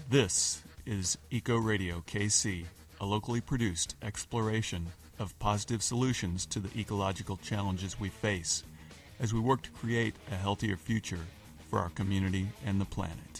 This is Eco Radio KC, a locally produced exploration of positive solutions to the ecological challenges we face as we work to create a healthier future for our community and the planet.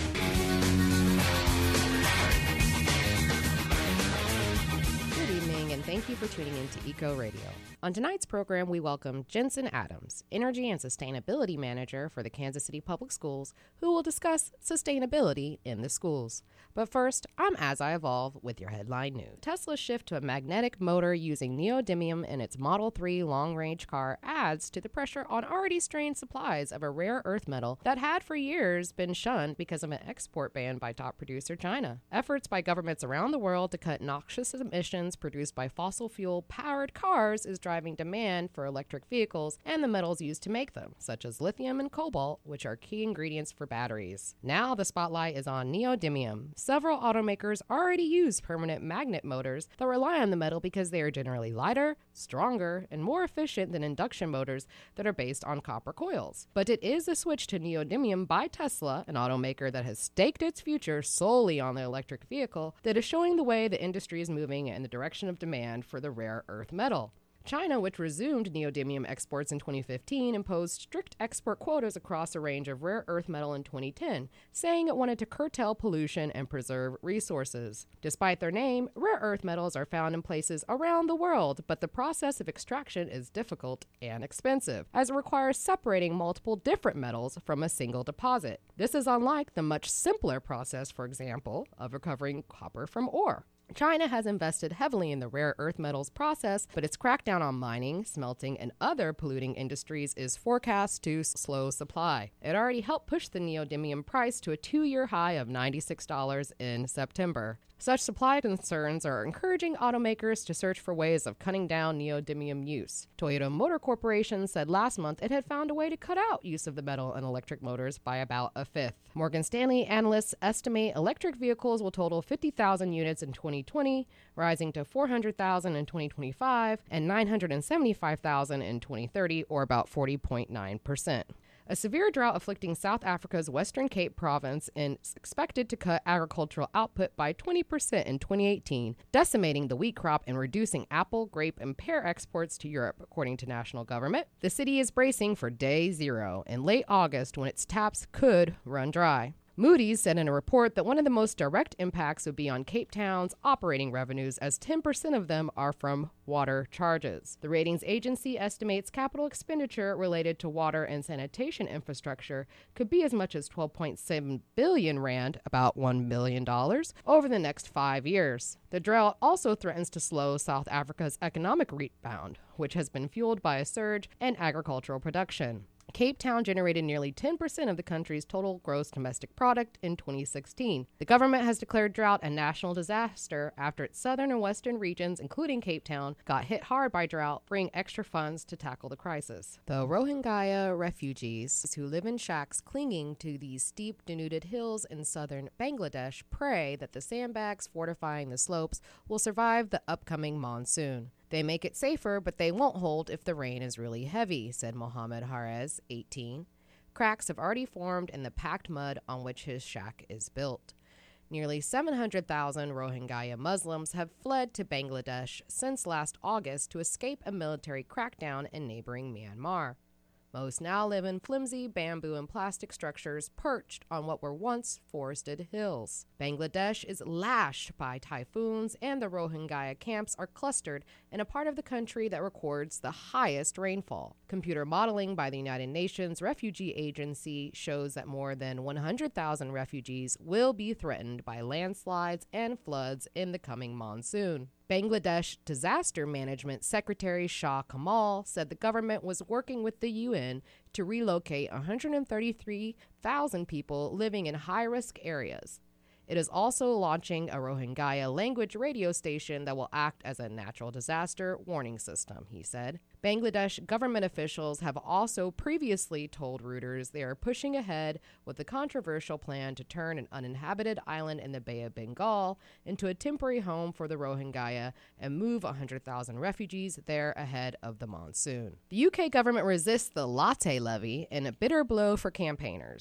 Good evening, and thank you for tuning in to Eco Radio. On tonight's program, we welcome Jensen Adams, Energy and Sustainability Manager for the Kansas City Public Schools, who will discuss sustainability in the schools. But first, I'm As I Evolve with your headline news. Tesla's shift to a magnetic motor using neodymium in its Model 3 long-range car adds to the pressure on already strained supplies of a rare earth metal that had for years been shunned because of an export ban by top producer China. Efforts by governments around the world to cut noxious emissions produced by fossil fuel-powered cars is driving demand for electric vehicles and the metals used to make them, such as lithium and cobalt, which are key ingredients for batteries. Now the spotlight is on neodymium. Several automakers already use permanent magnet motors that rely on the metal because they are generally lighter, stronger, and more efficient than induction motors that are based on copper coils. But it is a switch to neodymium by Tesla, an automaker that has staked its future solely on the electric vehicle, that is showing the way the industry is moving in the direction of demand for the rare earth metal. China, which resumed neodymium exports in 2015, imposed strict export quotas across a range of rare earth metal in 2010, saying it wanted to curtail pollution and preserve resources. Despite their name, rare earth metals are found in places around the world, but the process of extraction is difficult and expensive, as it requires separating multiple different metals from a single deposit. This is unlike the much simpler process, for example, of recovering copper from ore. China has invested heavily in the rare earth metals process, but its crackdown on mining, smelting, and other polluting industries is forecast to slow supply. It already helped push the neodymium price to a 2-year high of $96 in September. Such supply concerns are encouraging automakers to search for ways of cutting down neodymium use. Toyota Motor Corporation said last month it had found a way to cut out use of the metal in electric motors by about a fifth. Morgan Stanley analysts estimate electric vehicles will total 50,000 units in 2020, rising to 400,000 in 2025 and 975,000 in 2030, or about 40.9%. A severe drought afflicting South Africa's Western Cape province is expected to cut agricultural output by 20% in 2018, decimating the wheat crop and reducing apple, grape, and pear exports to Europe, according to national government. The city is bracing for day zero in late August when its taps could run dry. Moody's said in a report that one of the most direct impacts would be on Cape Town's operating revenues, as 10% of them are from water charges. The ratings agency estimates capital expenditure related to water and sanitation infrastructure could be as much as 12.7 billion rand, about $1 billion, over the next 5 years. The drought also threatens to slow South Africa's economic rebound, which has been fueled by a surge in agricultural production. Cape Town generated nearly 10% of the country's total gross domestic product in 2016. The government has declared drought a national disaster after its southern and western regions, including Cape Town, got hit hard by drought, bringing extra funds to tackle the crisis. The Rohingya refugees who live in shacks clinging to these steep, denuded hills in southern Bangladesh pray that the sandbags fortifying the slopes will survive the upcoming monsoon. They make it safer, but they won't hold if the rain is really heavy, said Mohammed Harez, 18. Cracks have already formed in the packed mud on which his shack is built. Nearly 700,000 Rohingya Muslims have fled to Bangladesh since last August to escape a military crackdown in neighboring Myanmar. Most now live in flimsy bamboo and plastic structures perched on what were once forested hills. Bangladesh is lashed by typhoons, and the Rohingya camps are clustered in a part of the country that records the highest rainfall. Computer modeling by the United Nations Refugee Agency shows that more than 100,000 refugees will be threatened by landslides and floods in the coming monsoon. Bangladesh Disaster Management Secretary Shah Kamal said the government was working with the UN to relocate 133,000 people living in high-risk areas. It is also launching a Rohingya language radio station that will act as a natural disaster warning system, he said. Bangladesh government officials have also previously told Reuters they are pushing ahead with the controversial plan to turn an uninhabited island in the Bay of Bengal into a temporary home for the Rohingya and move 100,000 refugees there ahead of the monsoon. The UK government resists the latte levy in a bitter blow for campaigners.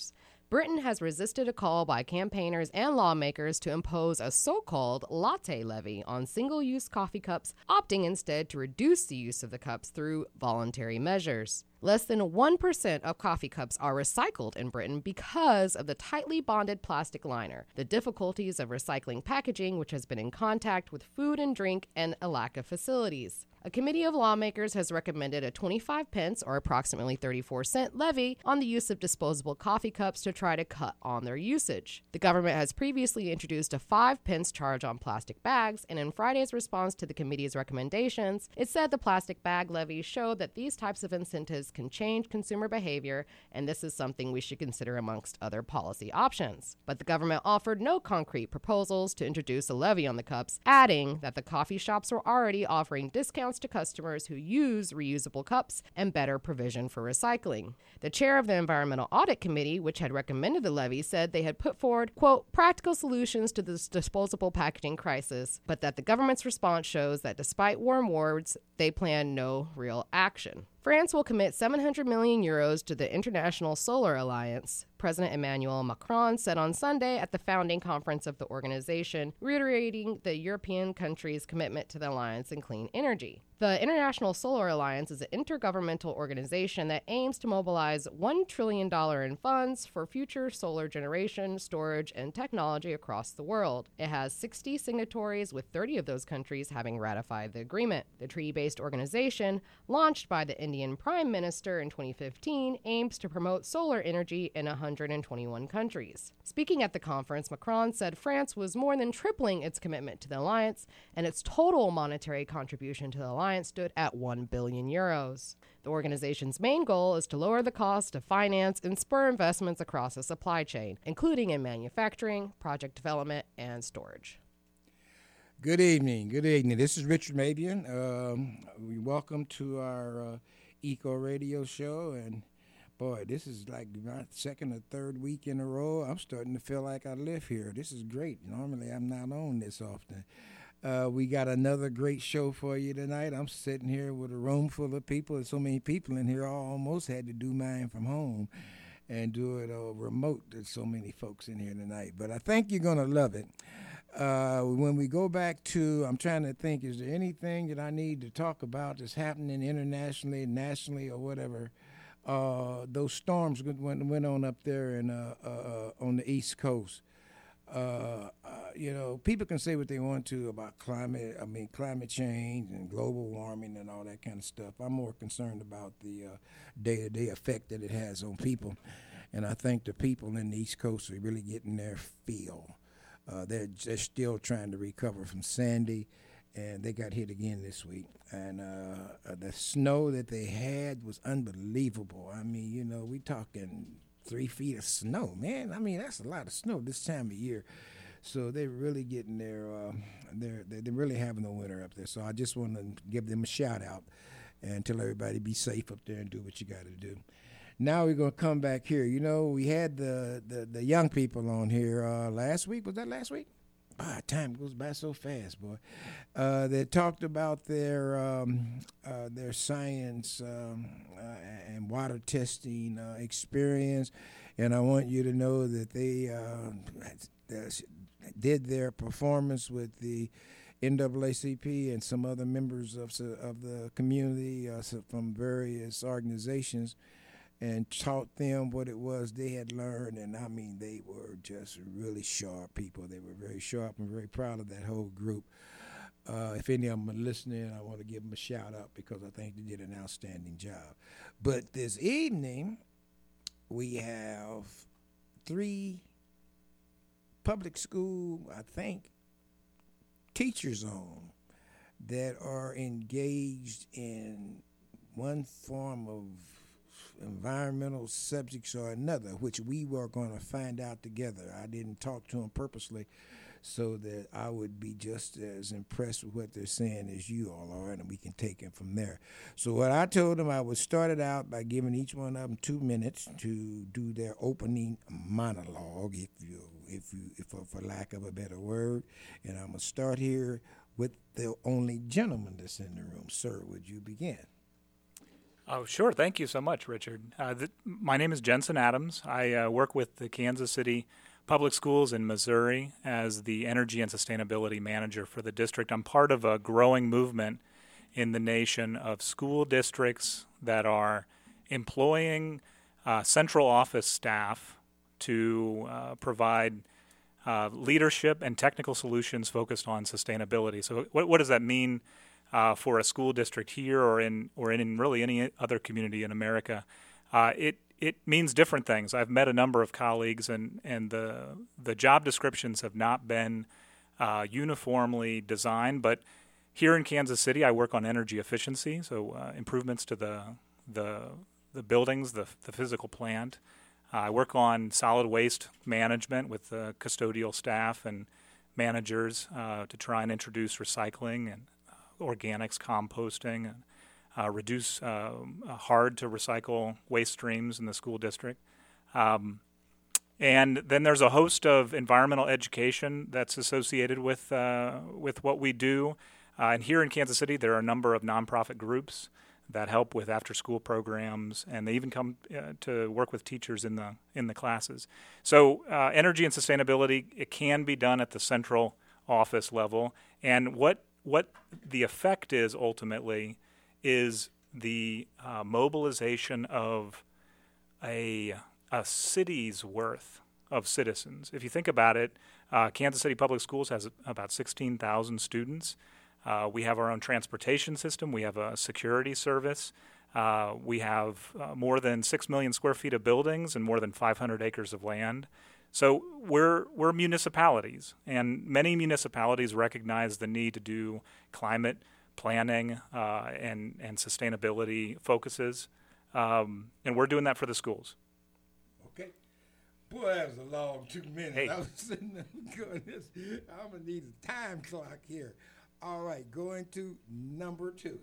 Britain has resisted a call by campaigners and lawmakers to impose a so-called latte levy on single-use coffee cups, opting instead to reduce the use of the cups through voluntary measures. Less than 1% of coffee cups are recycled in Britain because of the tightly bonded plastic liner, the difficulties of recycling packaging, which has been in contact with food and drink, and a lack of facilities. A committee of lawmakers has recommended a 25 pence or approximately 34-cent levy on the use of disposable coffee cups to try to cut on their usage. The government has previously introduced a 5 pence charge on plastic bags, and in Friday's response to the committee's recommendations, it said the plastic bag levy showed that these types of incentives can change consumer behavior, and this is something we should consider amongst other policy options. But the government offered no concrete proposals to introduce a levy on the cups, adding that the coffee shops were already offering discounts to customers who use reusable cups and better provision for recycling. The chair of the Environmental Audit Committee, which had recommended the levy, said they had put forward, quote, practical solutions to this disposable packaging crisis, but that the government's response shows that despite warm words, they plan no real action. France will commit 700 million euros to the International Solar Alliance, President Emmanuel Macron said on Sunday at the founding conference of the organization, reiterating the European countries' commitment to the alliance in clean energy. The International Solar Alliance is an intergovernmental organization that aims to mobilize $1 trillion in funds for future solar generation, storage, and technology across the world. It has 60 signatories, with 30 of those countries having ratified the agreement. The treaty-based organization, launched by the Indian Prime Minister in 2015, aims to promote solar energy in 121 countries. Speaking at the conference, Macron said France was more than tripling its commitment to the alliance, and its total monetary contribution to the alliance stood at 1 billion euros. The organization's main goal is to lower the cost of finance and spur investments across the supply chain, including in manufacturing, project development, and storage. Good evening. Good evening. This is Richard Mabian. We welcome to our Eco Radio show, and boy, this is like my second or third week in a row. I'm starting to feel like I live here. This is great. Normally, I'm not on this often. We got another great show for you tonight. I'm sitting here with a room full of people. There's so many people in here, I almost had to do mine from home and do it remote. There's so many folks in here tonight. But I think you're going to love it. When we go back to, I'm trying to think, is there anything that I need to talk about that's happening internationally, nationally, or whatever? Those storms went on up there and on the East Coast. People can say what they want to about climate change and global warming and all that kind of stuff. I'm more concerned about the day-to-day effect that it has on people. And I think the people in the East Coast are really getting their feel. They're still trying to recover from Sandy, and they got hit again this week. And the snow that they had was unbelievable. I mean, we talking 3 feet of snow, man. I mean, that's a lot of snow this time of year. So they're really getting they're really having a winter up there. So I just want to give them a shout out and tell everybody be safe up there and do what you got to do. Now we're going to come back here. We had the young people on here last week. Was that last week? Time goes by so fast, boy. They talked about their science and water testing experience, and I want you to know that they did their performance with the NAACP and some other members of the community from various organizations, and taught them what it was they had learned. And I mean, they were just really sharp people. They were very sharp and very proud of that whole group. If any of them are listening, I want to give them a shout out because I think they did an outstanding job. But this evening, we have 3 public school, I think, teachers on that are engaged in one form of environmental subjects or another, which we were going to find out together. I didn't talk to them purposely so that I would be just as impressed with what they're saying as you all are, and we can take it from there. So what I told them, I would start it out by giving each one of them 2 minutes to do their opening monologue, if for lack of a better word. And I'm going to start here with the only gentleman that's in the room. Sir, would you begin? Oh, sure. Thank you so much, Richard. My name is Jensen Adams. I work with the Kansas City Public Schools in Missouri as the Energy and Sustainability Manager for the district. I'm part of a growing movement in the nation of school districts that are employing central office staff to provide leadership and technical solutions focused on sustainability. So what does that mean for a school district here or in really any other community in America? It means different things. I've met a number of colleagues, and the job descriptions have not been uniformly designed. But here in Kansas City, I work on energy efficiency, so improvements to the buildings, the physical plant. I work on solid waste management with the custodial staff and managers to try and introduce recycling and organics, composting, and reduce hard to recycle waste streams in the school district. And then there's a host of environmental education that's associated with what we do. And here in Kansas City, there are a number of nonprofit groups that help with after-school programs, and they even come to work with teachers in the classes. So energy and sustainability, it can be done at the central office level. And what the effect is ultimately is the mobilization of a city's worth of citizens. If you think about it, Kansas City Public Schools has about 16,000 students. We have our own transportation system. We have a security service. We have more than 6 million square feet of buildings and more than 500 acres of land. So we're municipalities, and many municipalities recognize the need to do climate planning and sustainability focuses, and we're doing that for the schools. Okay. Boy, that was a long 2 minutes. Hey. I was sitting there going, I'm going to need a time clock here. All right, going to number 2.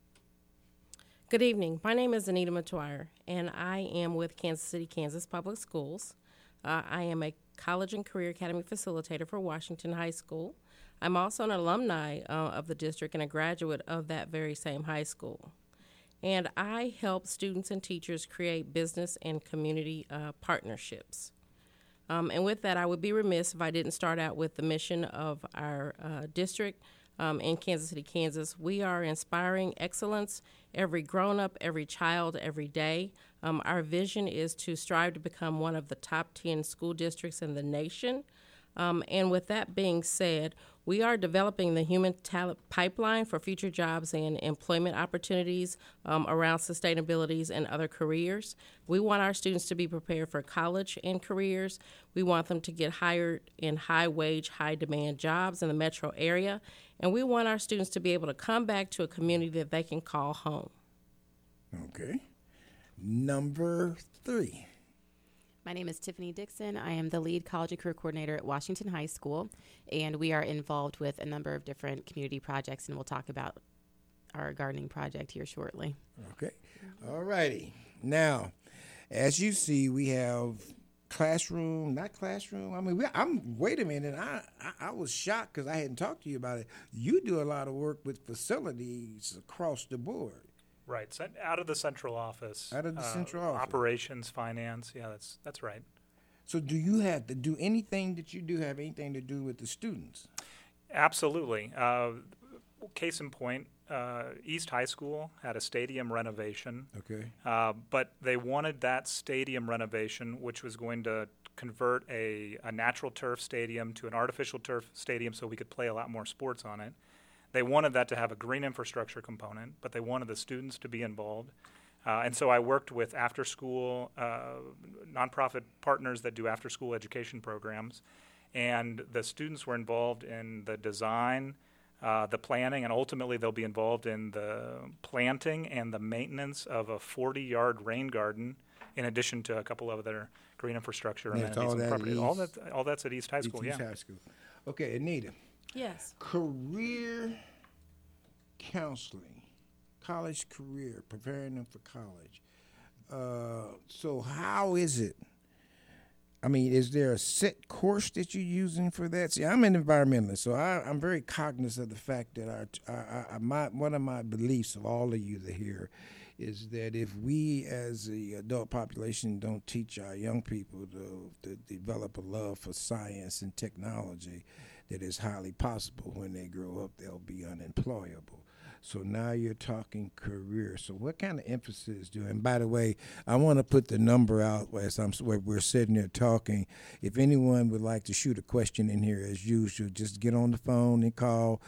Good evening. My name is Anita Matuire, and I am with Kansas City, Kansas Public Schools. I am a College and Career Academy facilitator for Washington High School. I'm also an alumni of the district and a graduate of that very same high school. And I help students and teachers create business and community partnerships. And with that, I would be remiss if I didn't start out with the mission of our district in Kansas City, Kansas. We are inspiring excellence, every grown-up, every child, every day. Our vision is to strive to become one of the top 10 school districts in the nation. And with that being said, we are developing the human talent pipeline for future jobs and employment opportunities around sustainabilities and other careers. We want our students to be prepared for college and careers. We want them to get hired in high-wage, high-demand jobs in the metro area. And we want our students to be able to come back to a community that they can call home. Okay. Number 3. My name is Tiffany Dixon. I am the lead college and career coordinator at Washington High School, and we are involved with a number of different community projects, and we'll talk about our gardening project here shortly. Okay. All righty. Now, as you see, we have not classroom. I mean, wait a minute. I was shocked because I hadn't talked to you about it. You do a lot of work with facilities across the board. Right, out of the central office. Out of the central office. Operations, finance, yeah, that's right. So do you have to do anything that you do have anything to do with the students? Absolutely. Case in point, East High School had a stadium renovation. Okay. But they wanted that stadium renovation, which was going to convert a natural turf stadium to an artificial turf stadium so we could play a lot more sports on it. They wanted that to have a green infrastructure component, but they wanted the students to be involved. And so I worked with after-school nonprofit partners that do after-school education programs. And the students were involved in the design, the planning, and ultimately they'll be involved in the planting and the maintenance of a 40-yard rain garden, in addition to a couple of other green infrastructure amenities and property. All that's at East High School, East High School. Okay, Anita. Yes. Career counseling, college career, preparing them for college. So how is it? I mean, is there a set course that you're using for that? See, I'm an environmentalist, so I'm very cognizant of the fact that one of my beliefs of all of you that here is that if we as the adult population don't teach our young people to develop a love for science and technology, that is highly possible when they grow up they'll be unemployable. So now you're talking career. So what kind of emphasis do? And by the way, I want to put the number out as we're sitting there talking. If anyone would like to shoot a question in here, as usual, just get on the phone and call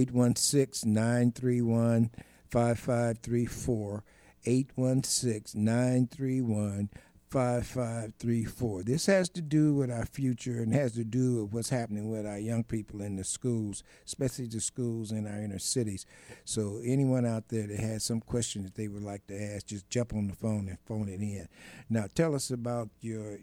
816-931-5534. 816-931-5534. This has to do with our future and has to do with what's happening with our young people in the schools, especially the schools in our inner cities. So anyone out there that has some question that they would like to ask, just jump on the phone and phone it in. Now tell us about your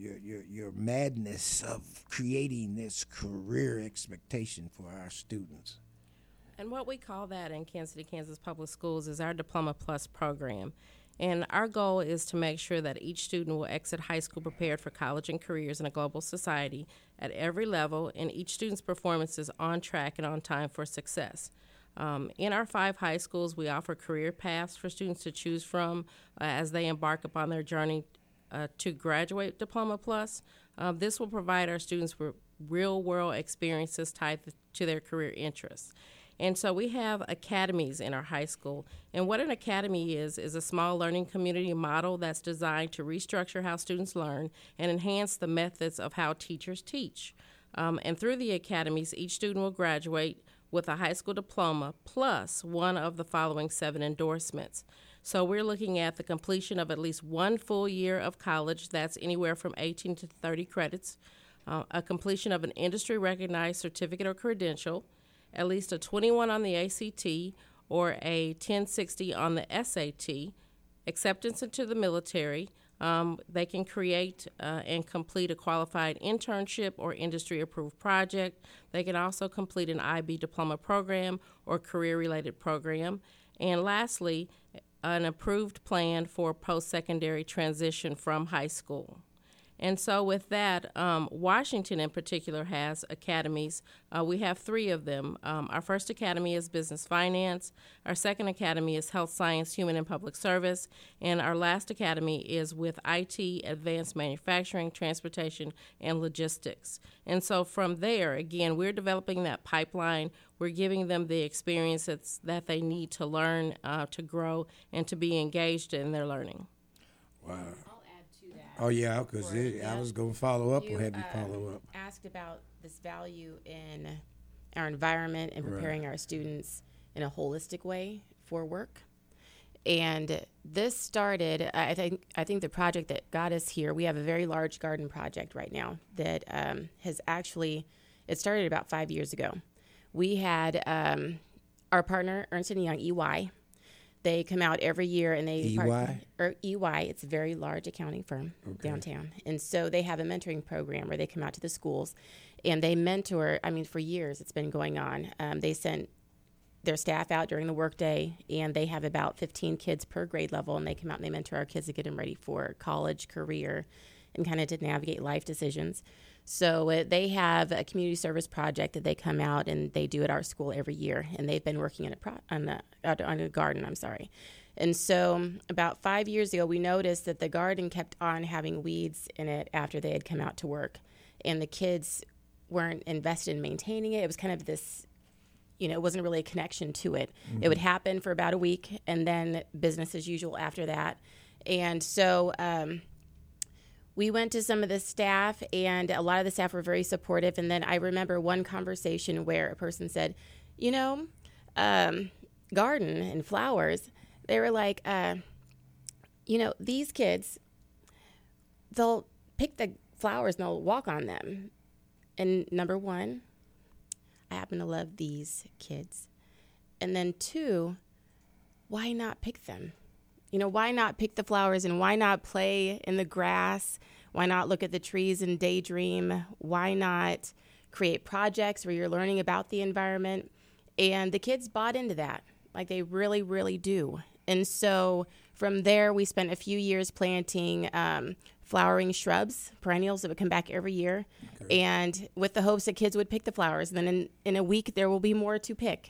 madness of creating this career expectation for our students. And what we call that in Kansas City, Kansas Public Schools is our Diploma Plus program. And our goal is to make sure that each student will exit high school prepared for college and careers in a global society at every level, and each student's performance is on track and on time for success. In our 5 high schools, we offer career paths for students to choose from as they embark upon their journey to graduate Diploma Plus. This will provide our students with real-world experiences tied to their career interests. And so we have academies in our high school. And what an academy is a small learning community model that's designed to restructure how students learn and enhance the methods of how teachers teach. And through the academies, each student will graduate with a high school diploma plus one of the following 7 endorsements. So we're looking at the completion of at least 1 full year of college, that's anywhere from 18 to 30 credits, a completion of an industry-recognized certificate or credential, at least a 21 on the ACT or a 1060 on the SAT, acceptance into the military. They can create and complete a qualified internship or industry-approved project. They can also complete an IB diploma program or career-related program. And lastly, an approved plan for post-secondary transition from high school. And so with that, Washington in particular has academies. We have 3 of them. Our first academy is business finance. Our second academy is health science, human and public service. And our last academy is with IT, advanced manufacturing, transportation, and logistics. And so from there, again, we're developing that pipeline. We're giving them the experiences that they need to learn, to grow, and to be engaged in their learning. Wow. Oh, yeah, because I was going to follow up or have you follow up. Asked about this value in our environment and preparing our students in a holistic way for work. And this started, I think the project that got us here, we have a very large garden project right now that has actually, it started about 5 years ago. We had our partner, Ernst & Young, EY. They come out every year and they EY? EY, it's a very large accounting firm downtown. And so they have a mentoring program where they come out to the schools and they mentor, for years it's been going on. They send their staff out during the workday and they have about 15 kids per grade level and they come out and they mentor our kids to get them ready for college, career, and kind of to navigate life decisions. So they have a community service project that they come out and they do at our school every year, and they've been working on a garden. And so about 5 years ago, we noticed that the garden kept on having weeds in it after they had come out to work, and the kids weren't invested in maintaining it. It was kind of this, it wasn't really a connection to it. Mm-hmm. It would happen for about a week, and then business as usual after that. And so we went to some of the staff, and a lot of the staff were very supportive. And then I remember one conversation where a person said, garden and flowers, they were like, these kids, they'll pick the flowers and they'll walk on them. And number one, I happen to love these kids. And then 2, why not pick them? Why not pick the flowers and why not play in the grass? Why not look at the trees and daydream? Why not create projects where you're learning about the environment? And the kids bought into that, like they really, really do. And so from there, we spent a few years planting flowering shrubs, perennials that would come back every year, and with the hopes that kids would pick the flowers. And then in a week, there will be more to pick.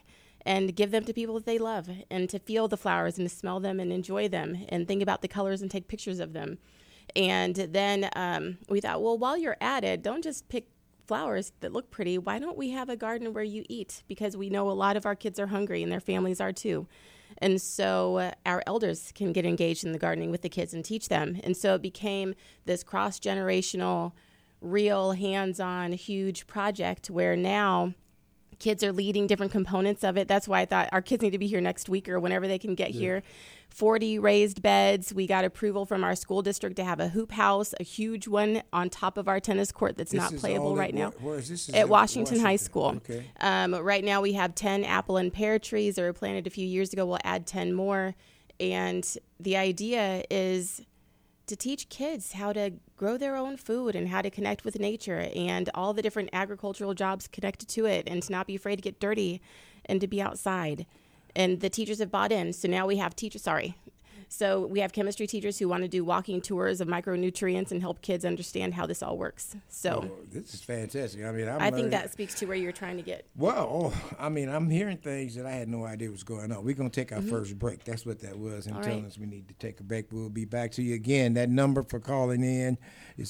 and give them to people that they love, and to feel the flowers and to smell them and enjoy them and think about the colors and take pictures of them. And then we thought, well, while you're at it, don't just pick flowers that look pretty. Why don't we have a garden where you eat? Because we know a lot of our kids are hungry and their families are too. And so our elders can get engaged in the gardening with the kids and teach them. And so it became this cross-generational, real, hands-on, huge project where now kids are leading different components of it. That's why I thought our kids need to be here next week or whenever they can get here. 40 raised beds. We got approval from our school district to have a hoop house, a huge one on top of our tennis court that's not playable right now. Where is this? At Washington High School. Okay. Right now we have 10 apple and pear trees that were planted a few years ago. We'll add 10 more. And the idea is to teach kids how to grow their own food and how to connect with nature and all the different agricultural jobs connected to it, and to not be afraid to get dirty and to be outside. And the teachers have bought in. So now we have So we have chemistry teachers who want to do walking tours of micronutrients and help kids understand how this all works. So this is fantastic. I mean, I think that speaks to where you're trying to get. Well, I mean, I'm hearing things that I had no idea was going on. We're going to take our first break. That's what that was. And telling us we need to take a break. We'll be back to you again. That number for calling in is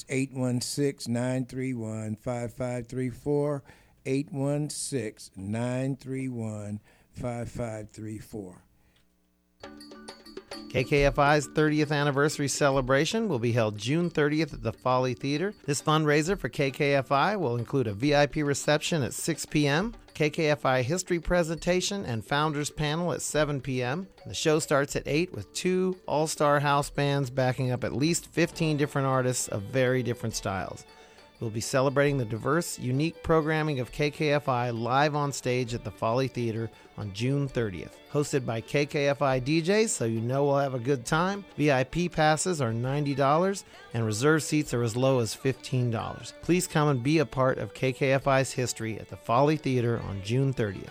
816-931-5534. 816-931-5534. KKFI's 30th anniversary celebration will be held June 30th at the Folly Theater. This fundraiser for KKFI will include a VIP reception at 6 p.m., KKFI history presentation, and founders panel at 7 p.m. The show starts at 8 with 2 all-star house bands backing up at least 15 different artists of very different styles. We'll be celebrating the diverse, unique programming of KKFI live on stage at the Folly Theater on June 30th. Hosted by KKFI DJs, so you know we'll have a good time. VIP passes are $90, and reserved seats are as low as $15. Please come and be a part of KKFI's history at the Folly Theater on June 30th.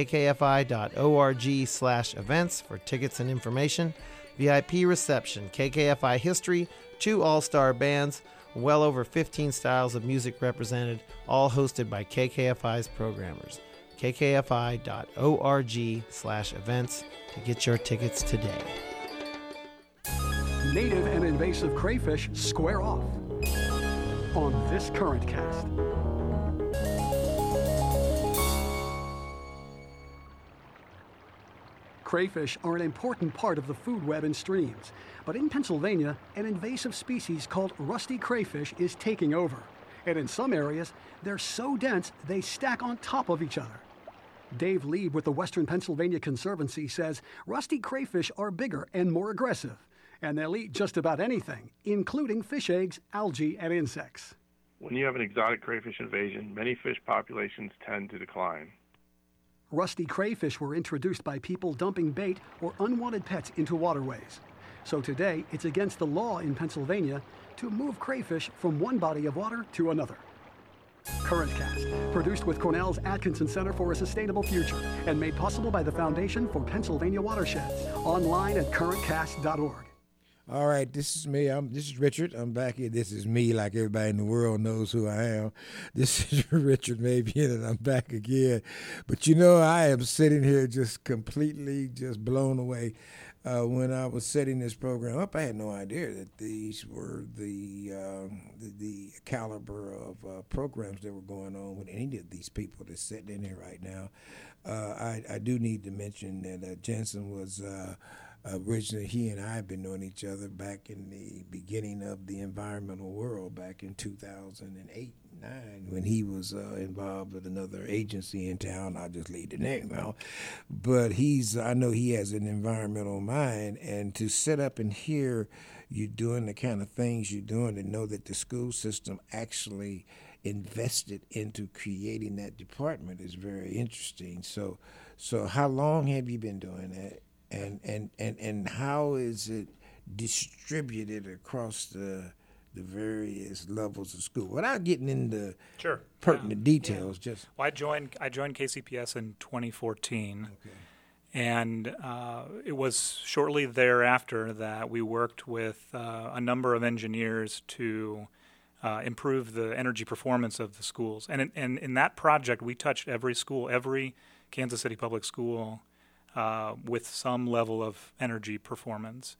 kkfi.org/events for tickets and information. VIP reception, KKFI history, 2 all-star bands, well over 15 styles of music represented, all hosted by KKFI's programmers. kkfi.org/events to get your tickets today. Native and invasive crayfish square off on this current cast. Crayfish are an important part of the food web in streams, but in Pennsylvania, an invasive species called rusty crayfish is taking over. And in some areas, they're so dense they stack on top of each other. Dave Lieb with the Western Pennsylvania Conservancy says rusty crayfish are bigger and more aggressive, and they'll eat just about anything, including fish eggs, algae, and insects. When you have an exotic crayfish invasion, many fish populations tend to decline. Rusty crayfish were introduced by people dumping bait or unwanted pets into waterways. So today, it's against the law in Pennsylvania to move crayfish from one body of water to another. Current Cast, produced with Cornell's Atkinson Center for a Sustainable Future and made possible by the Foundation for Pennsylvania Watersheds. Online at currentcast.org. All right, this is me. This is Richard. I'm back here. This is me, like everybody in the world knows who I am. This is Richard Mabian, and I'm back again. But you know, I am sitting here just completely just blown away. When I was setting this program up, I had no idea that these were the caliber of programs that were going on with any of these people that's sitting in here right now. I do need to mention that Jensen was originally, he and I have been knowing each other back in the beginning of the environmental world back in 2008. When he was involved with another agency in town. I'll just leave the name out. But I know he has an environmental mind, and to sit up and hear you doing the kind of things you're doing, and know that the school system actually invested into creating that department is very interesting. So how long have you been doing that? And how is it distributed across the various levels of school, without getting into pertinent details? Just well, I joined KCPS in 2014, and it was shortly thereafter that we worked with a number of engineers to improve the energy performance of the schools. And in that project, we touched every school, every Kansas City public school with some level of energy performance.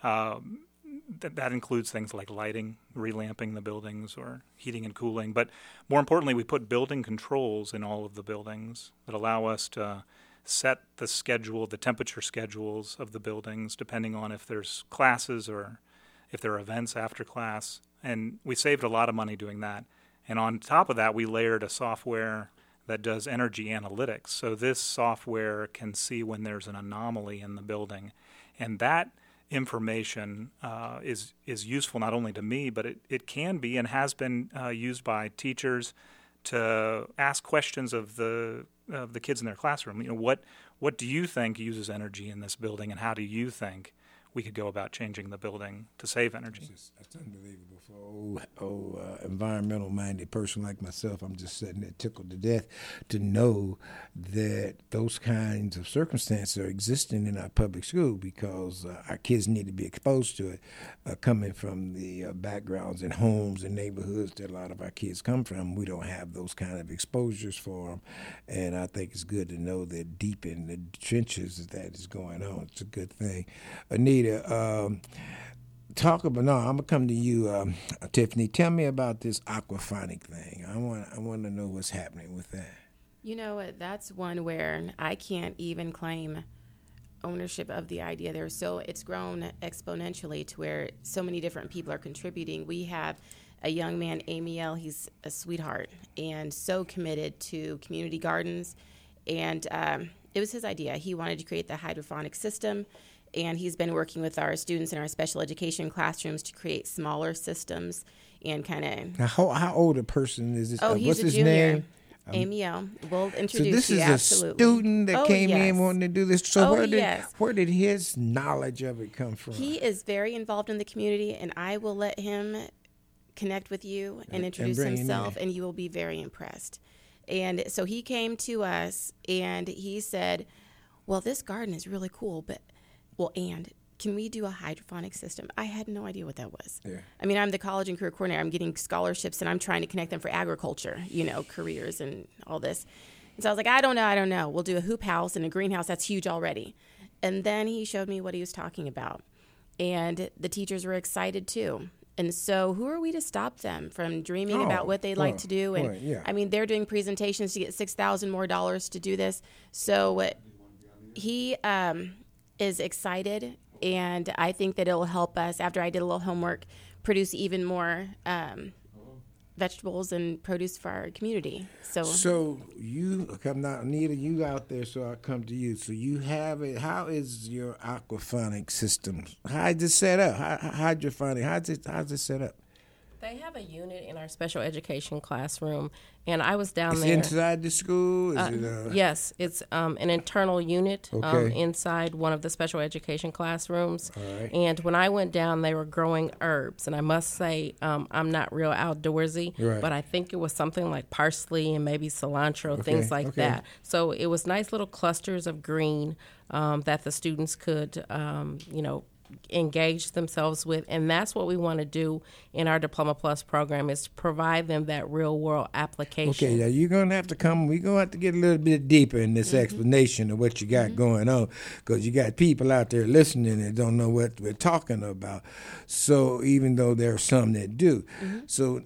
That includes things like lighting, relamping the buildings, or heating and cooling. But more importantly, we put building controls in all of the buildings that allow us to set the schedule, the temperature schedules of the buildings, depending on if there's classes or if there are events after class. And we saved a lot of money doing that. And on top of that, we layered a software that does energy analytics. So this software can see when there's an anomaly in the building. And that information is useful not only to me, but it can be and has been used by teachers to ask questions of the kids in their classroom. What do you think uses energy in this building, and how do you think we could go about changing the building to save energy? That's unbelievable for old environmental-minded person like myself. I'm just sitting there tickled to death to know that those kinds of circumstances are existing in our public school, because our kids need to be exposed to it, coming from the backgrounds and homes and neighborhoods that a lot of our kids come from. We don't have those kind of exposures for them, and I think it's good to know that deep in the trenches that is going on. It's a good thing. Anita, I'm gonna come to you, Tiffany. Tell me about this aquaphonic thing. I want to know what's happening with that. You know, that's one where I can't even claim ownership of the idea. It's grown exponentially to where so many different people are contributing. We have a young man, Amiel. He's a sweetheart and so committed to community gardens, and it was his idea. He wanted to create the hydroponic system. And he's been working with our students in our special education classrooms to create smaller systems and kind of. Now, how old a person is this? Oh, he's what's a his junior. name? Amiel. We'll introduce you. So this is absolutely. A student that came in wanting to do this. So where did his knowledge of it come from? He is very involved in the community, and I will let him connect with you and introduce himself, and you will be very impressed. And so he came to us, and he said, well, this garden is really cool, but can we do a hydroponic system? I had no idea what that was. Yeah. I mean, I'm the college and career coordinator. I'm getting scholarships, and I'm trying to connect them for agriculture, careers and all this. And so I was like, I don't know. We'll do a hoop house and a greenhouse. That's huge already. And then he showed me what he was talking about. And the teachers were excited, too. And so who are we to stop them from dreaming about what they'd like to do? And I mean, they're doing presentations to get $6,000 more to do this. So he is excited, and I think that it'll help us, after I did a little homework, produce even more vegetables and produce for our community. So you come now, Anita, you out there, so I come to you. So you have it. How is your aquaphonic system? How is it set up? Hydrophonic. How's it set up? They have a unit in our special education classroom, and I was down it's there. Inside the school? Yes, it's an internal unit inside one of the special education classrooms. All right. And when I went down, they were growing herbs, and I must say I'm not real outdoorsy, but I think it was something like parsley and maybe cilantro, things like that. So it was nice little clusters of green that the students could, engage themselves with, and that's what we want to do in our Diploma Plus program, is to provide them that real world application. Okay, now you're going to have to we're going to have to get a little bit deeper in this explanation of what you got going on, because you got people out there listening that don't know what we're talking about. So even though there are some that do. So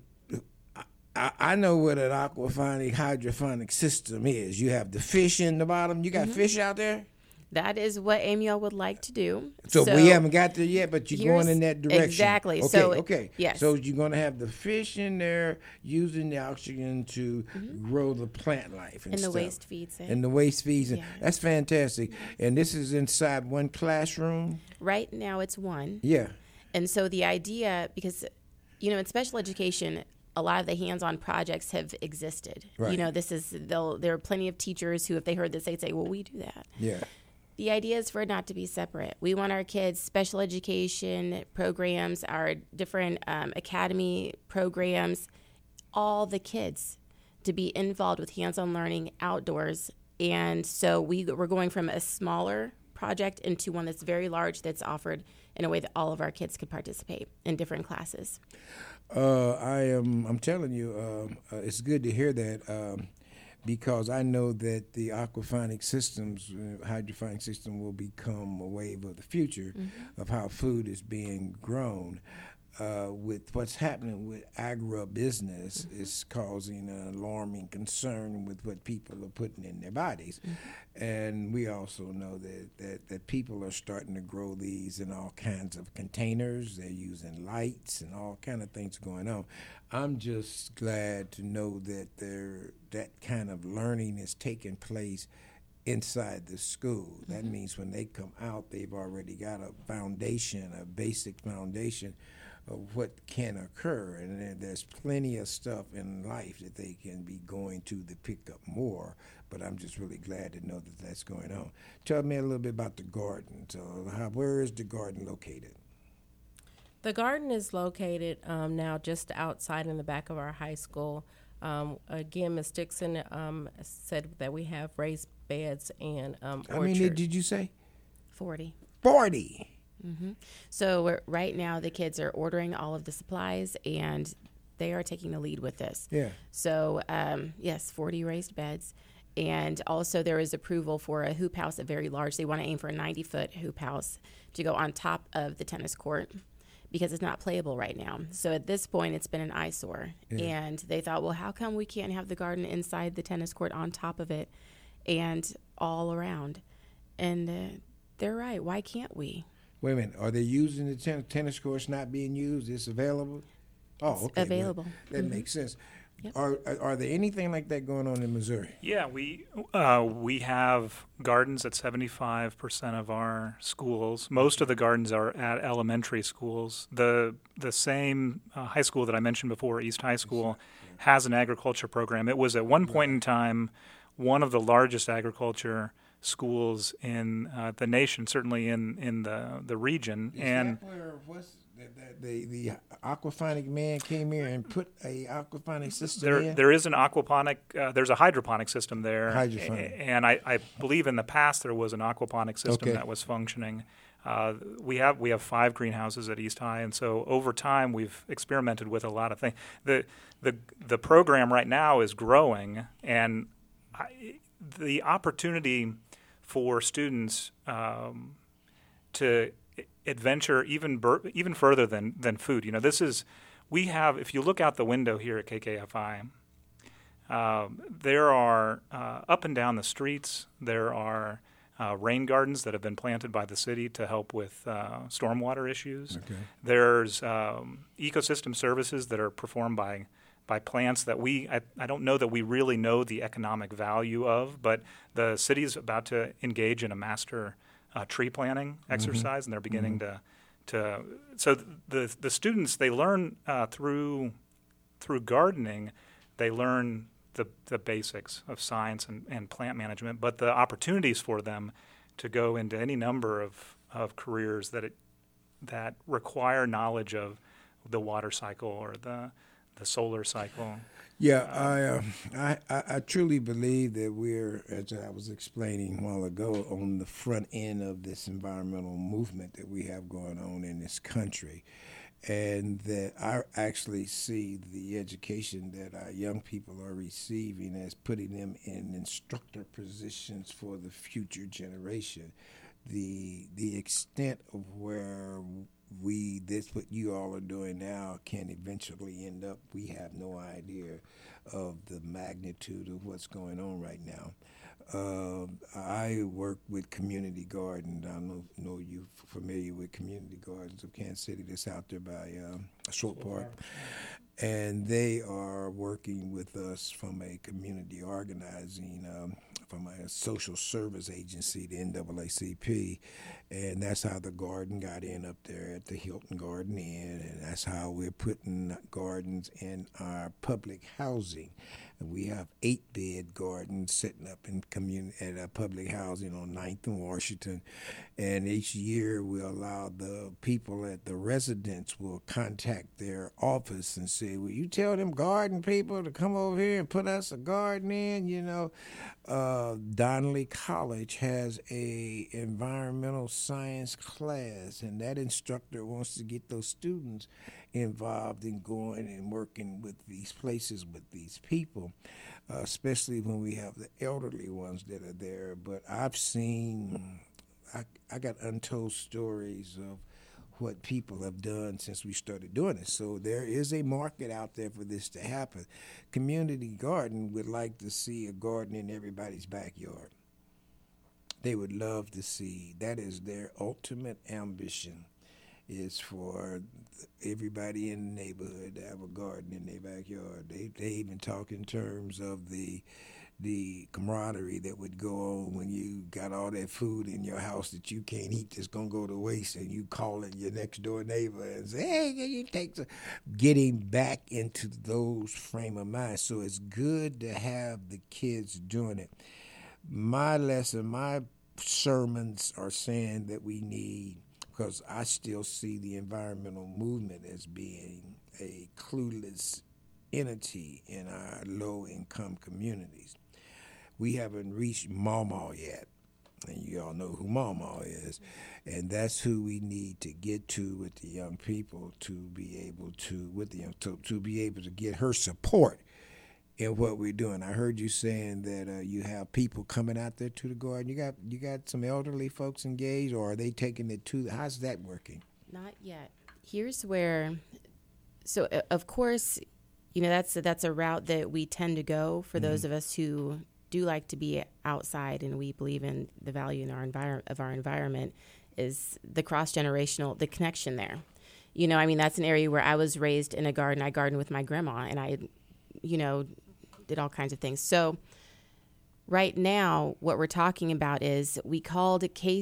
I know what an aquaphonic hydrophonic system is. You have the fish in the bottom. You got fish out there? That is what Amiel would like to do. So we haven't got there yet, but you're going in that direction. Exactly. Okay. Yes. So you're going to have the fish in there using the oxygen to grow the plant life and the stuff. waste feeds it. And the waste feeds it. Yeah. That's fantastic. And this is inside one classroom? Right now it's one. Yeah. And so the idea, because, in special education, a lot of the hands-on projects have existed. Right. There are plenty of teachers who, if they heard this, they'd say, well, we do that. Yeah. The idea is for it not to be separate. We want our kids' special education programs, our different academy programs, all the kids to be involved with hands-on learning outdoors. And so we're going from a smaller project into one that's very large, that's offered in a way that all of our kids could participate in different classes. I'm telling you, it's good to hear that because I know that the aquaponic systems, hydroponic system, will become a wave of the future of how food is being grown. With what's happening with agribusiness is causing an alarming concern with what people are putting in their bodies. And we also know that people are starting to grow these in all kinds of containers. They're using lights and all kind of things going on. I'm just glad to know that that kind of learning is taking place inside the school. That means when they come out, they've already got a foundation, a basic foundation of what can occur, and there's plenty of stuff in life that they can be going to pick up more, but I'm just really glad to know that that's going on. Tell me a little bit about the garden. So where is the garden located? The garden is located now just outside in the back of our high school. Again, Ms. Dixon said that we have raised beds and orchard. How many did you say? 40. 40! So right now the kids are ordering all of the supplies and they are taking the lead with this. Yeah. So yes, 40 raised beds. And also there is approval for a hoop house, a very large. They want to aim for a 90-foot hoop house to go on top of the tennis court because it's not playable right now. So at this point it's been an eyesore. Yeah. And they thought, well, how come we can't have the garden inside the tennis court on top of it and all around? And they're right. Why can't we? Wait a minute. Are they using the tennis courts not being used? It's available? Oh, okay. It's available. Well, that makes sense. Yep. Are there anything like that going on in Missouri? Yeah, we have gardens at 75% of our schools. Most of the gardens are at elementary schools. The same high school that I mentioned before, East High School, has an agriculture program. It was at one point in time one of the largest agriculture schools in the nation, certainly in the region. Is and that where the aquaponic man came here and put a aquaponic system in? There is an aquaponic, there's a hydroponic system there. Hydroponic. And I believe in the past there was an aquaponic system that was functioning. We have 5 greenhouses at East High, and so over time we've experimented with a lot of things. The program right now is growing, and the opportunity for students to adventure even further than food. You know, we have, if you look out the window here at KKFI, there are up and down the streets, there are rain gardens that have been planted by the city to help with stormwater issues. Okay. There's ecosystem services that are performed by plants that I don't know that we really know the economic value of, but the city is about to engage in a master tree planting exercise, and they're beginning to so the students, they learn through gardening, they learn the basics of science and plant management, but the opportunities for them to go into any number of careers that require knowledge of the water cycle or the solar cycle. Yeah, I truly believe that we're, as I was explaining a while ago, on the front end of this environmental movement that we have going on in this country, and that I actually see the education that our young people are receiving as putting them in instructor positions for the future generation. The extent of where what you all are doing now can eventually end up, we have no idea of the magnitude of what's going on right now. I work with Community Gardens. I know you're familiar with Community Gardens of Kansas City that's out there by Swope Park. And they are working with us from a community organizing, from a social service agency, the NAACP, and that's how the garden got in up there at the Hilton Garden Inn, and that's how we're putting gardens in our public housing. And we have 8-bed gardens sitting up in at public housing on 9th and Washington, and each year we allow the people at the residents will contact their office and say, will you tell them garden people to come over here and put us a garden in? You know, Donnelly College has a environmental science class, and that instructor wants to get those students involved in going and working with these places with these people, especially when we have the elderly ones that are there. But I've seen, I got untold stories of what people have done since we started doing it. So there is a market out there for this to happen. Community Garden would like to see a garden in everybody's backyard. They would love to see. That is their ultimate ambition, is for everybody in the neighborhood to have a garden in their backyard. They even talk in terms of the camaraderie that would go on when you got all that food in your house that you can't eat that's going to go to waste, and you calling your next door neighbor and say, hey, can you take some? Getting back into those frame of mind. So it's good to have the kids doing it. My lesson, my sermons are saying that we need, because I still see the environmental movement as being a clueless entity in our low-income communities. We haven't reached Mama yet, and you all know who Mama is, and that's who we need to get to with the young people to be able to, to be able to get her support in what we're doing. I heard you saying that you have people coming out there to the garden. You got some elderly folks engaged, or are they taking it to? How's that working? Not yet. Here's where, so of course, that's a route that we tend to go for those of us who do like to be outside, and we believe in the value in our environment, is the cross-generational, the connection there. That's an area where I was raised in a garden. I gardened with my grandma, and I, did all kinds of things. So right now, what we're talking about is we called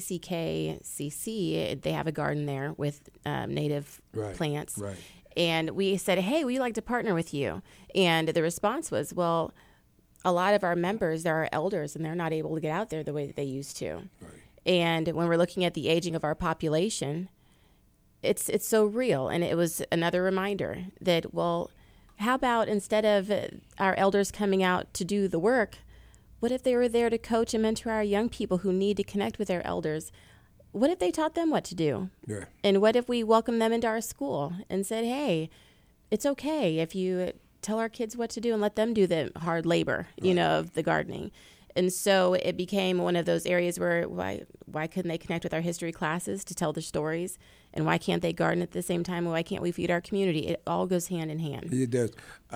KCKCC. They have a garden there with native plants. Right. And we said, hey, we'd like to partner with you. And the response was, well, a lot of our members, they're our elders, and they're not able to get out there the way that they used to. Right. And when we're looking at the aging of our population, it's so real. And it was another reminder that, well, how about instead of our elders coming out to do the work, what if they were there to coach and mentor our young people who need to connect with their elders? What if they taught them what to do? Yeah. And what if we welcomed them into our school and said, hey, it's okay if you tell our kids what to do and let them do the hard labor, of the gardening. And so it became one of those areas where why couldn't they connect with our history classes to tell their stories? And why can't they garden at the same time? Why can't we feed our community? It all goes hand in hand. It does.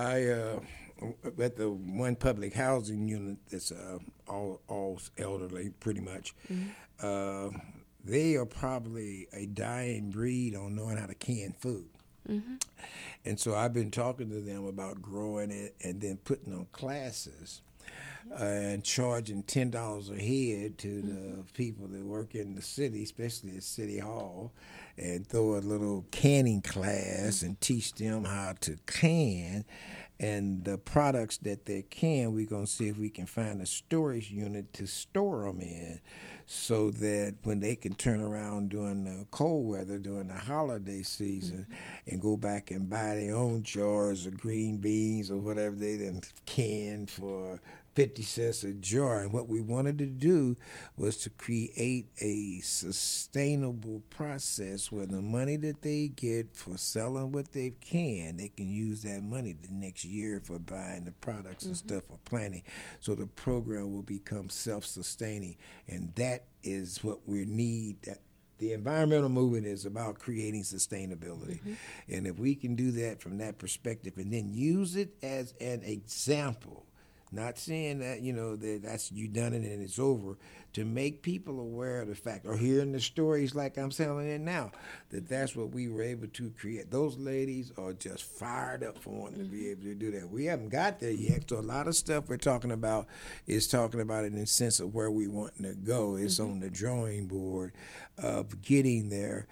I at the one public housing unit that's all elderly, pretty much. Mm-hmm. They are probably a dying breed on knowing how to can food. Mm-hmm. And so I've been talking to them about growing it and then putting on classes and charging $10 a head to the people that work in the city, especially at City Hall, and throw a little canning class and teach them how to can. And the products that they can, we're going to see if we can find a storage unit to store them in, so that when they can turn around during the cold weather, during the holiday season, and go back and buy their own jars of green beans or whatever they done canned for 50 cents a jar. And what we wanted to do was to create a sustainable process where the money that they get for selling what they can use that money the next year for buying the products and stuff for planting. So the program will become self-sustaining. And that is what we need. The environmental movement is about creating sustainability. And if we can do that from that perspective and then use it as an example, not saying that, that's you done it and it's over, to make people aware of the fact, or hearing the stories like I'm telling it now, that's what we were able to create. Those ladies are just fired up for wanting to be able to do that. We haven't got there yet, so a lot of stuff we're talking about is talking about it in the sense of where we want to go. It's on the drawing board of getting there.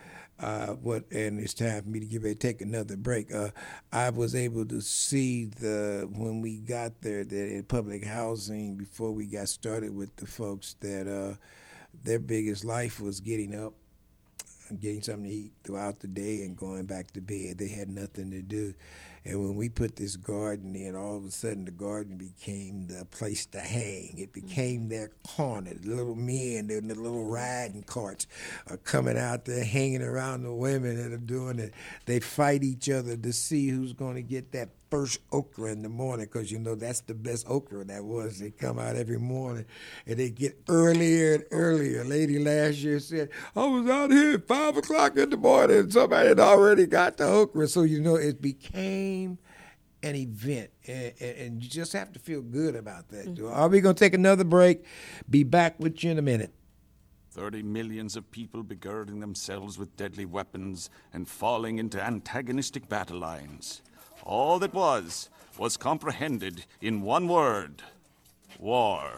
And it's time for me to take another break. I was able to see when we got there that in public housing, before we got started with the folks, that their biggest life was getting up, getting something to eat throughout the day, and going back to bed. They had nothing to do. And when we put this garden in, all of a sudden the garden became the place to hang. It became their corner. The little men in the little riding carts are coming out there hanging around the women that are doing it. They fight each other to see who's going to get that first okra in the morning, because that's the best okra that was. They come out every morning and they get earlier and earlier. A lady last year said, I was out here at 5 o'clock in the morning and somebody had already got the okra. So it became an event, and you just have to feel good about that. Mm-hmm. Are we going to take another break? Be back with you in a minute. 30 millions of people begirding themselves with deadly weapons and falling into antagonistic battle lines. All that was comprehended in one word: war.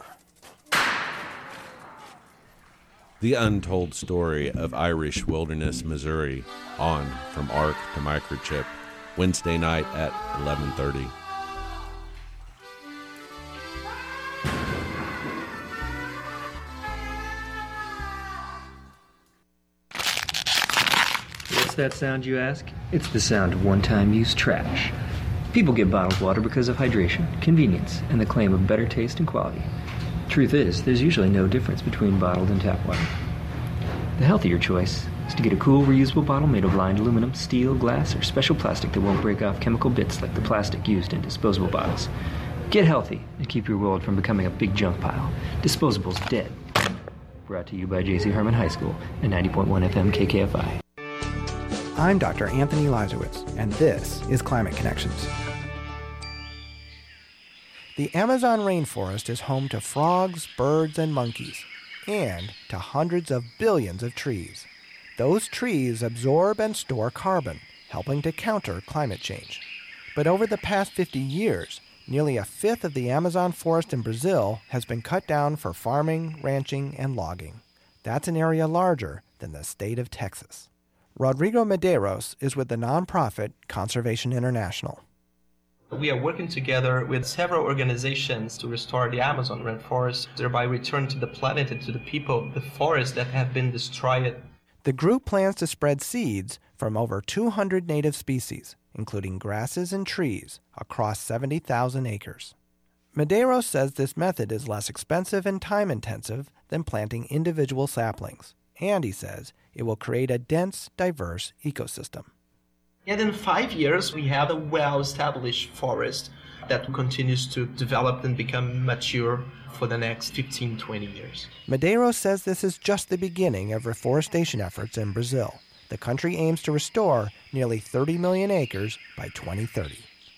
The untold story of Irish Wilderness, Missouri, on From Ark to Microchip, Wednesday night at 11:30. What's that sound, you ask? It's the sound of one-time use trash. People get bottled water because of hydration, convenience, and the claim of better taste and quality. Truth is, there's usually no difference between bottled and tap water. The healthier choice is to get a cool, reusable bottle made of lined aluminum, steel, glass, or special plastic that won't break off chemical bits like the plastic used in disposable bottles. Get healthy and keep your world from becoming a big junk pile. Disposable's dead. Brought to you by J.C. Herman High School and 90.1 FM KKFI. I'm Dr. Anthony Lazarowitz, and this is Climate Connections. The Amazon rainforest is home to frogs, birds, and monkeys, and to hundreds of billions of trees. Those trees absorb and store carbon, helping to counter climate change. But over the past 50 years, nearly a fifth of the Amazon forest in Brazil has been cut down for farming, ranching, and logging. That's an area larger than the state of Texas. Rodrigo Medeiros is with the nonprofit Conservation International. We are working together with several organizations to restore the Amazon rainforest, thereby return to the planet and to the people the forests that have been destroyed. The group plans to spread seeds from over 200 native species, including grasses and trees, across 70,000 acres. Medeiros says this method is less expensive and time-intensive than planting individual saplings, and he says it will create a dense, diverse ecosystem. And in 5 years, we have a well-established forest that continues to develop and become mature for the next 15, 20 years. Medeiros says this is just the beginning of reforestation efforts in Brazil. The country aims to restore nearly 30 million acres by 2030.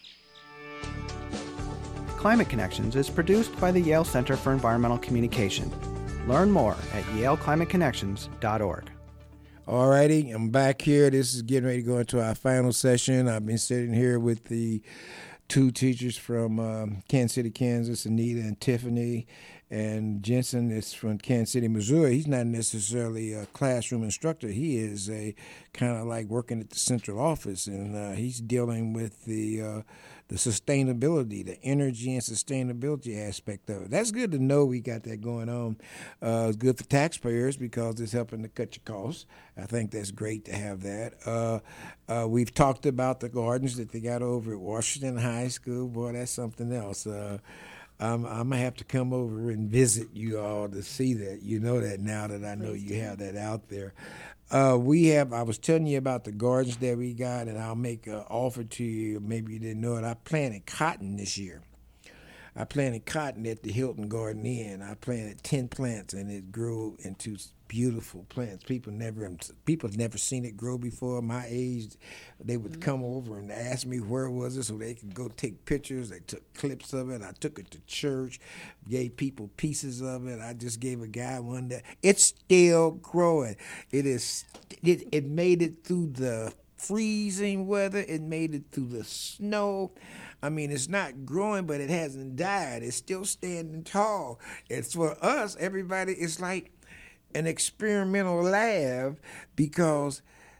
Climate Connections is produced by the Yale Center for Environmental Communication. Learn more at yaleclimateconnections.org. All righty, I'm back here. This is getting ready to go into our final session. I've been sitting here with the two teachers from Kansas City, Kansas, Anita and Tiffany. And Jensen is from Kansas City, Missouri. He's not necessarily a classroom instructor. He is a kind of like working at the central office, and he's dealing with the sustainability, the energy and sustainability aspect of it. That's good to know we got that going on. It's good for taxpayers because it's helping to cut your costs. I think that's great to have that. We've talked about the gardens that they got over at Washington High School. Boy, that's something else. I'm going to have to come over and visit you all to see that. You know that now that I know you have that out there. I was telling you about the gardens that we got, and I'll make an offer to you. Maybe you didn't know it. I planted cotton this year. I planted cotton at the Hilton Garden Inn. I planted 10 plants, and it grew into beautiful plants. People have never seen it grow before. My age, they would come over and ask me where was it so they could go take pictures. They took clips of it. I took it to church, gave people pieces of it. I just gave a guy one that it's still growing. It made it through the freezing weather. It made it through the snow. I mean, it's not growing, but it hasn't died. It's still standing tall. It's for us, everybody, it's like an experimental lab because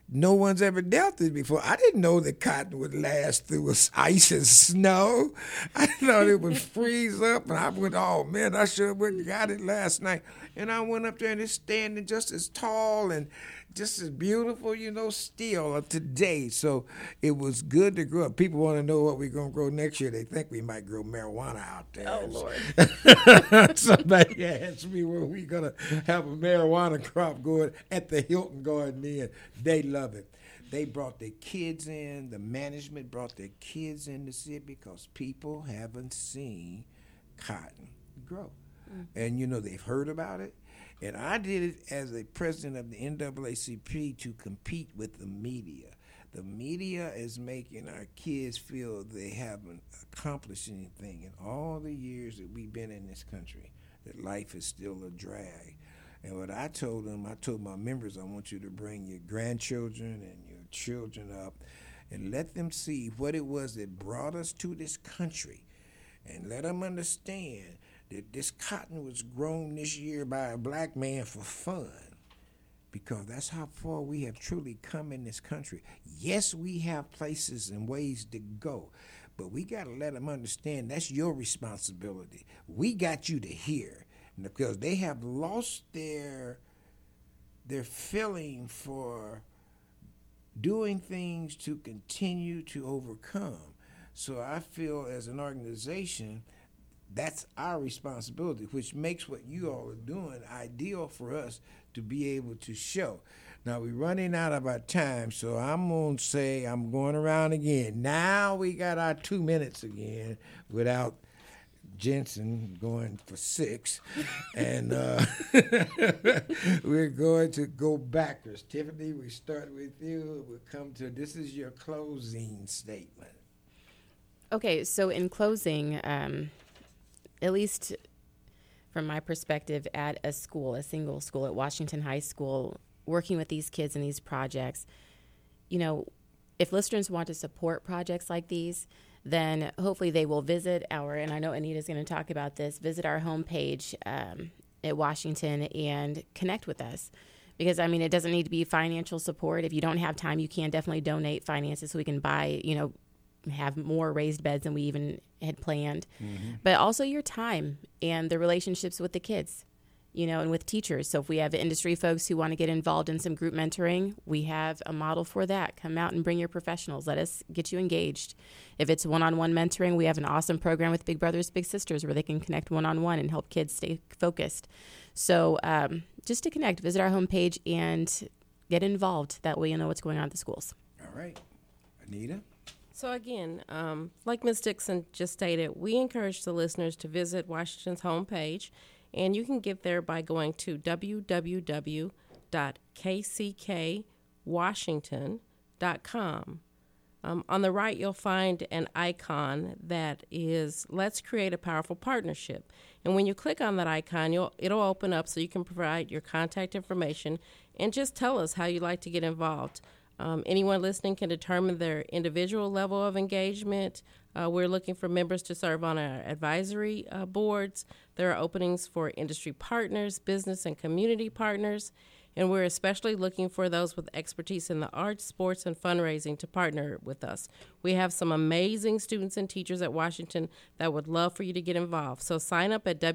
no one's ever dealt with it before. I didn't know that cotton would last through ice and snow. I thought it would freeze up, and I went, oh, man, I sure went and got it last night. And I went up there, and it's standing just as tall and just as beautiful, still of today. So it was good to grow up. People want to know what we're going to grow next year. They think we might grow marijuana out there. Oh, Lord. Somebody asked me when we're going to have a marijuana crop going at the Hilton Garden Inn. They love it. They brought their kids in. The management brought their kids in to see it because people haven't seen cotton grow. And, they've heard about it. And I did it as a president of the NAACP to compete with the media. The media is making our kids feel they haven't accomplished anything in all the years that we've been in this country, that life is still a drag. And what I told them, I told my members, I want you to bring your grandchildren and your children up and let them see what it was that brought us to this country, and let them understand that this cotton was grown this year by a black man for fun, because that's how far we have truly come in this country. Yes, we have places and ways to go, but we got to let them understand that's your responsibility. We got you to here, because they have lost their feeling for doing things to continue to overcome. So I feel as an organization, that's our responsibility, which makes what you all are doing ideal for us to be able to show. Now, we're running out of our time, so I'm going to say I'm going around again. Now we got our 2 minutes again without Jensen going for 6. And we're going to go backwards. Tiffany, we start with you. We'll come to, this is your closing statement. Okay, so in closing, at least from my perspective at a school, a single school at Washington High School, working with these kids in these projects, if listeners want to support projects like these, then hopefully they will visit and I know Anita's going to talk about this, visit our homepage at Washington and connect with us. Because, it doesn't need to be financial support. If you don't have time, you can definitely donate finances so we can buy, have more raised beds than we even had planned. Mm-hmm. But also your time and the relationships with the kids, and with teachers. So if we have industry folks who want to get involved in some group mentoring, we have a model for that. Come out and bring your professionals. Let us get you engaged. If it's one-on-one mentoring, we have an awesome program with Big Brothers Big Sisters where they can connect one-on-one and help kids stay focused. So just to connect, visit our homepage and get involved. That way you'll know what's going on at the schools. All right. Anita? So again, like Ms. Dixon just stated, we encourage the listeners to visit Washington's homepage, and you can get there by going to www.kckwashington.com. On the right, you'll find an icon that is Let's Create a Powerful Partnership. And when you click on that icon, it'll open up so you can provide your contact information and just tell us how you'd like to get involved. Anyone listening can determine their individual level of engagement. We're looking for members to serve on our advisory boards. There are openings for industry partners, business and community partners, and we're especially looking for those with expertise in the arts, sports, and fundraising to partner with us. We have some amazing students and teachers at Washington that would love for you to get involved. So sign up at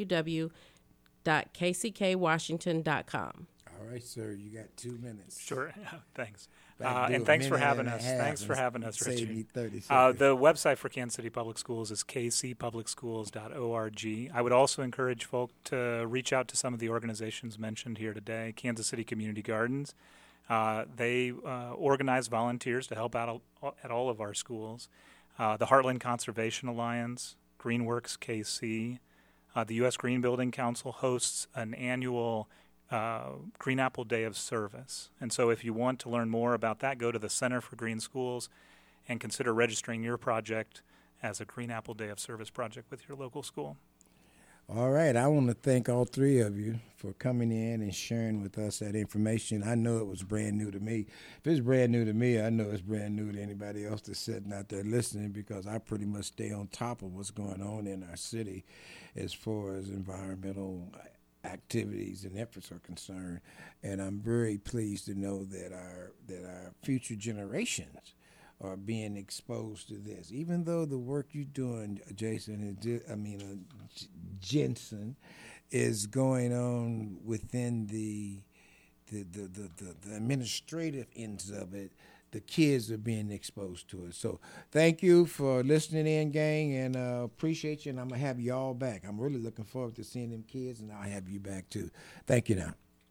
www.kckwashington.com. All right, sir, you got 2 minutes. Sure, thanks. And thanks for having us. Thanks for having us, Richard. Save me 30 seconds. The website for Kansas City Public Schools is kcpublicschools.org. I would also encourage folk to reach out to some of the organizations mentioned here today. Kansas City Community Gardens. They organize volunteers to help out at all of our schools. The Heartland Conservation Alliance, Greenworks KC, the U.S. Green Building Council hosts an annual Green Apple Day of Service. And so if you want to learn more about that, go to the Center for Green Schools and consider registering your project as a Green Apple Day of Service project with your local school. All right. I want to thank all three of you for coming in and sharing with us that information. I know it was brand new to me. If it's brand new to me, I know it's brand new to anybody else that's sitting out there listening, because I pretty much stay on top of what's going on in our city as far as environmental activities and efforts are concerned, and I'm very pleased to know that our future generations are being exposed to this. Even though the work you're doing, Jason, Jensen, is going on within the administrative ends of it, the kids are being exposed to it. So thank you for listening in, gang, and appreciate you, and I'm going to have you all back. I'm really looking forward to seeing them kids, and I'll have you back too. Thank you now.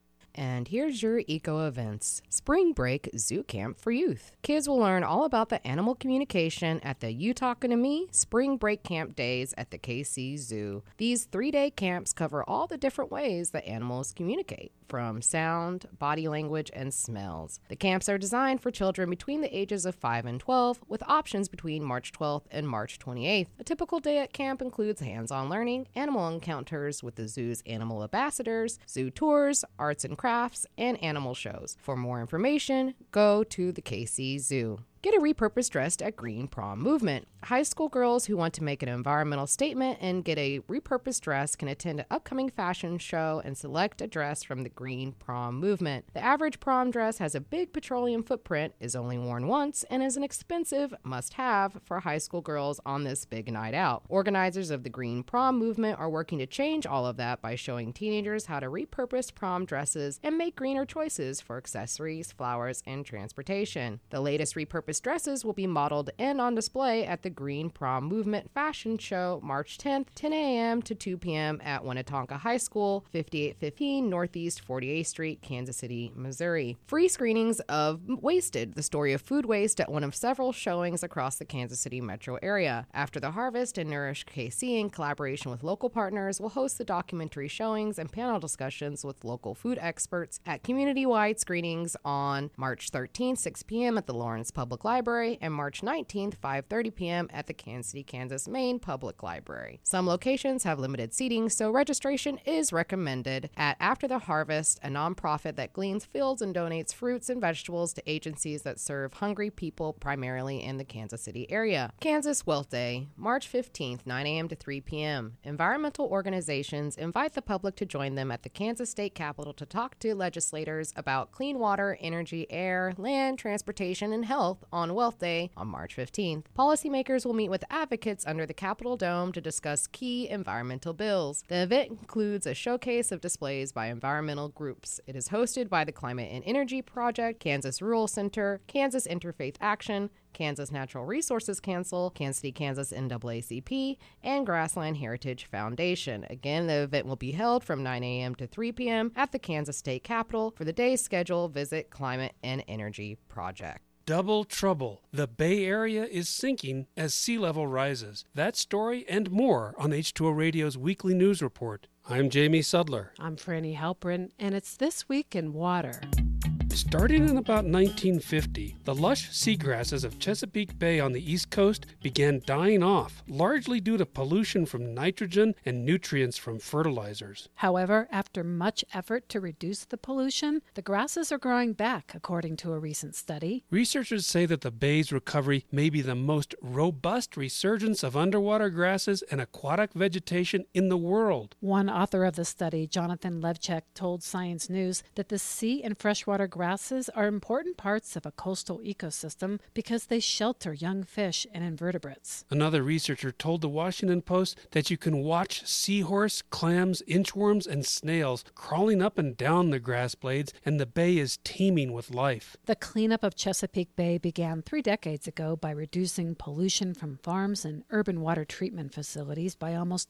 And here's your eco events. Spring Break Zoo Camp for Youth. Kids will learn all about the animal communication at the You Talkin' to Me Spring Break Camp Days at the KC Zoo. These 3-day camps cover all the different ways that animals communicate, from sound, body language, and smells. The camps are designed for children between the ages of 5 and 12, with options between March 12th and March 28th. A typical day at camp includes hands-on learning, animal encounters with the zoo's animal ambassadors, zoo tours, arts and crafts, and animal shows. For more information, go to the KC Zoo. Get a repurposed dress at Green Prom Movement. High school girls who want to make an environmental statement and get a repurposed dress can attend an upcoming fashion show and select a dress from the Green Prom Movement. The average prom dress has a big petroleum footprint, is only worn once, and is an expensive must-have for high school girls on this big night out. Organizers of the Green Prom Movement are working to change all of that by showing teenagers how to repurpose prom dresses and make greener choices for accessories, flowers, and transportation. The latest repurposed dresses will be modeled and on display at the Green Prom Movement Fashion Show March 10th, 10 a.m. to 2 p.m. at Winnetonka High School, 5815 Northeast 48th Street, Kansas City, Missouri. Free screenings of Wasted, the story of food waste, at one of several showings across the Kansas City metro area. After the Harvest and Nourish KC, in collaboration with local partners, will host the documentary showings and panel discussions with local food experts at community-wide screenings on March 13th, 6 p.m. at the Lawrence Public Library, and March 19th, 5:30 p.m. at the Kansas City, Kansas Main Public Library. Some locations have limited seating, so registration is recommended at After the Harvest, a nonprofit that gleans fields and donates fruits and vegetables to agencies that serve hungry people primarily in the Kansas City area. Kansas Wealth Day, March 15th, 9 a.m. to 3 p.m. Environmental organizations invite the public to join them at the Kansas State Capitol to talk to legislators about clean water, energy, air, land, transportation, and health on Wealth Day on March 15th. Policymakers will meet with advocates under the Capitol Dome to discuss key environmental bills. The event includes a showcase of displays by environmental groups. It is hosted by the Climate and Energy Project, Kansas Rural Center, Kansas Interfaith Action, Kansas Natural Resources Council, Kansas City, Kansas NAACP, and Grassland Heritage Foundation. Again, the event will be held from 9 a.m. to 3 p.m. at the Kansas State Capitol. For the day's schedule, visit Climate and Energy Project. Double trouble. The Bay Area is sinking as sea level rises. That story and more on H2O Radio's weekly news report. I'm Jamie Sudler. I'm Franny Halperin, and it's This Week in Water. Starting in about 1950, the lush seagrasses of Chesapeake Bay on the East Coast began dying off, largely due to pollution from nitrogen and nutrients from fertilizers. However, after much effort to reduce the pollution, the grasses are growing back, according to a recent study. Researchers say that the bay's recovery may be the most robust resurgence of underwater grasses and aquatic vegetation in the world. One author of the study, Jonathan Levchuk, told Science News that the sea and freshwater grasses are important parts of a coastal ecosystem because they shelter young fish and invertebrates. Another researcher told the Washington Post that you can watch seahorse, clams, inchworms, and snails crawling up and down the grass blades, and the bay is teeming with life. The cleanup of Chesapeake Bay began 3 decades ago by reducing pollution from farms and urban water treatment facilities by almost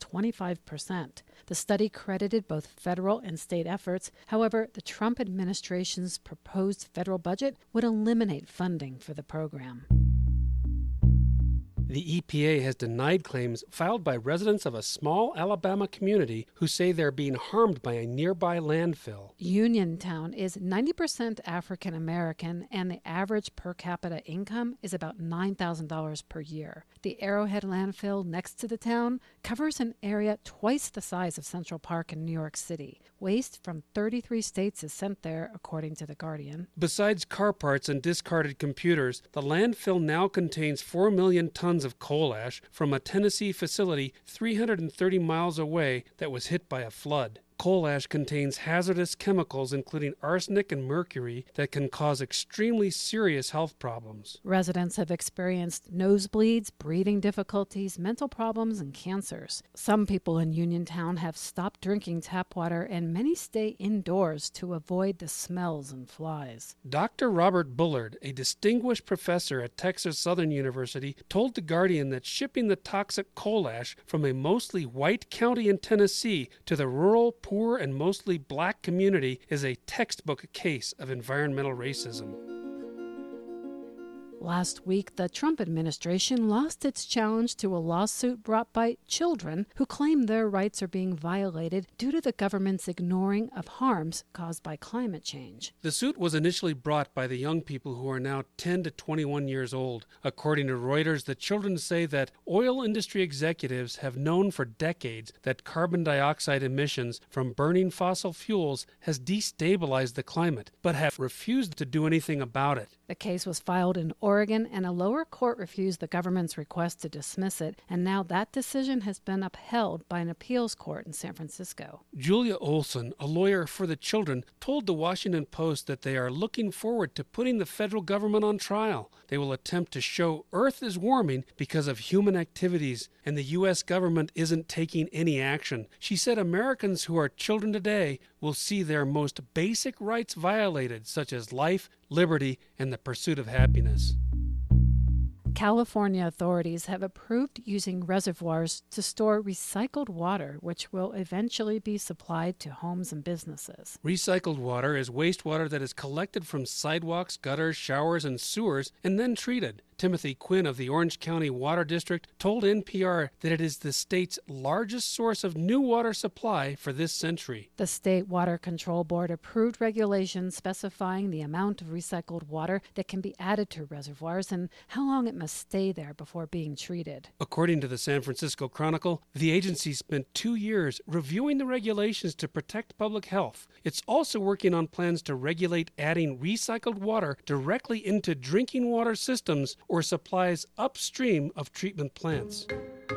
25%. The study credited both federal and state efforts. However, the Trump administration's proposed federal budget would eliminate funding for the program. The EPA has denied claims filed by residents of a small Alabama community who say they're being harmed by a nearby landfill. Uniontown is 90% African American, and the average per capita income is about $9,000 per year. The Arrowhead landfill next to the town covers an area twice the size of Central Park in New York City. Waste from 33 states is sent there, according to The Guardian. Besides car parts and discarded computers, the landfill now contains 4 million tons of coal ash from a Tennessee facility 330 miles away that was hit by a flood. coal ash contains hazardous chemicals including arsenic and mercury that can cause extremely serious health problems. Residents have experienced nosebleeds, breathing difficulties, mental problems, and cancers. Some people in Uniontown have stopped drinking tap water, and many stay indoors to avoid the smells and flies. Dr. Robert Bullard, a distinguished professor at Texas Southern University, told The Guardian that shipping the toxic coal ash from a mostly white county in Tennessee to the rural, poor, and mostly black community is a textbook case of environmental racism. Last week, the Trump administration lost its challenge to a lawsuit brought by children who claim their rights are being violated due to the government's ignoring of harms caused by climate change. The suit was initially brought by the young people who are now 10 to 21 years old. According to Reuters, the children say that oil industry executives have known for decades that carbon dioxide emissions from burning fossil fuels has destabilized the climate, but have refused to do anything about it. The case was filed in Oregon, and a lower court refused the government's request to dismiss it, and now that decision has been upheld by an appeals court in San Francisco. Julia Olson, a lawyer for the children, told the Washington Post that they are looking forward to putting the federal government on trial. They will attempt to show Earth is warming because of human activities, and the U.S. government isn't taking any action. She said Americans who are children today will see their most basic rights violated, such as life, liberty, and the pursuit of happiness. California authorities have approved using reservoirs to store recycled water, which will eventually be supplied to homes and businesses. Recycled water is wastewater that is collected from sidewalks, gutters, showers, and sewers and then treated. Timothy Quinn of the Orange County Water District told NPR that it is the state's largest source of new water supply for this century. The State Water Control Board approved regulations specifying the amount of recycled water that can be added to reservoirs and how long it must stay there before being treated. According to the San Francisco Chronicle, the agency spent 2 years reviewing the regulations to protect public health. It's also working on plans to regulate adding recycled water directly into drinking water systems or supplies upstream of treatment plants.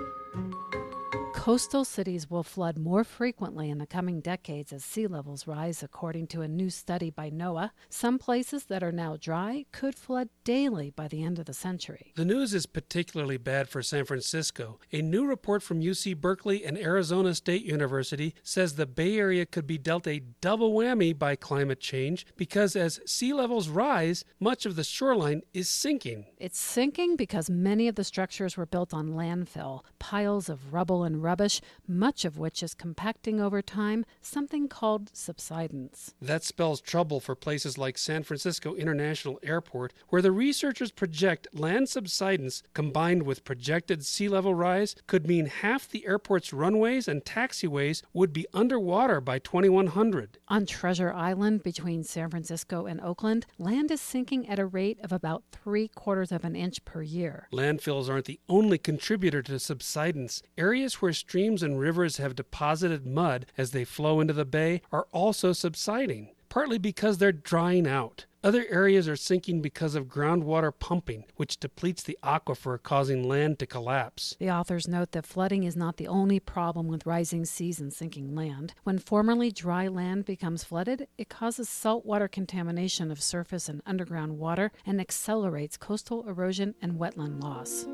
Coastal cities will flood more frequently in the coming decades as sea levels rise, according to a new study by NOAA. Some places that are now dry could flood daily by the end of the century. The news is particularly bad for San Francisco. A new report from UC Berkeley and Arizona State University says the Bay Area could be dealt a double whammy by climate change because as sea levels rise, much of the shoreline is sinking. It's sinking because many of the structures were built on landfill, piles of rubble and rubbish, much of which is compacting over time, something called subsidence. That spells trouble for places like San Francisco International Airport, where the researchers project land subsidence combined with projected sea level rise could mean half the airport's runways and taxiways would be underwater by 2100. On Treasure Island, between San Francisco and Oakland, land is sinking at a rate of about 3/4 of an inch per year. Landfills aren't the only contributor to subsidence. Areas where streams and rivers have deposited mud as they flow into the bay are also subsiding, partly because they're drying out. Other areas are sinking because of groundwater pumping, which depletes the aquifer, causing land to collapse. The authors note that flooding is not the only problem with rising seas and sinking land. When formerly dry land becomes flooded, it causes saltwater contamination of surface and underground water and accelerates coastal erosion and wetland loss.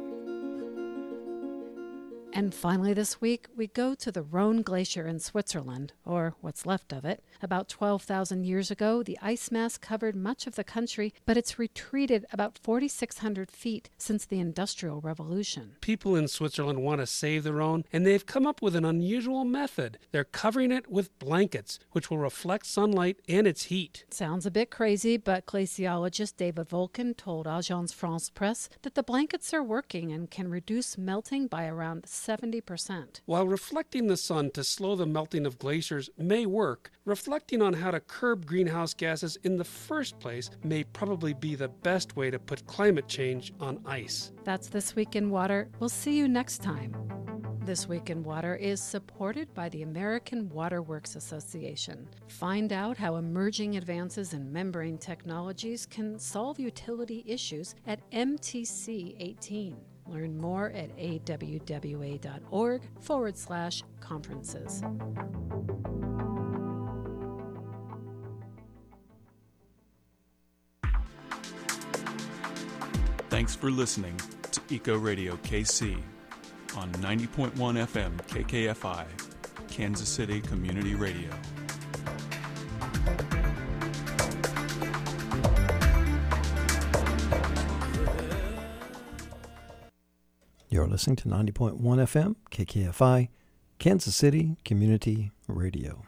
And finally this week, we go to the Rhone Glacier in Switzerland, or what's left of it. About 12,000 years ago, the ice mass covered much of the country, but it's retreated about 4,600 feet since the Industrial Revolution. People in Switzerland want to save the Rhone, and they've come up with an unusual method. They're covering it with blankets, which will reflect sunlight and its heat. Sounds a bit crazy, but glaciologist David Volken told Agence France Presse that the blankets are working and can reduce melting by around 70%. While reflecting the sun to slow the melting of glaciers may work, reflecting on how to curb greenhouse gases in the first place may probably be the best way to put climate change on ice. That's This Week in Water. We'll see you next time. This Week in Water is supported by the American Water Works Association. Find out how emerging advances in membrane technologies can solve utility issues at MTC 18. Learn more at awwa.org/conferences. Thanks for listening to Eco Radio KC on 90.1 FM KKFI, Kansas City Community Radio. You're listening to 90.1 FM KKFI, Kansas City Community Radio.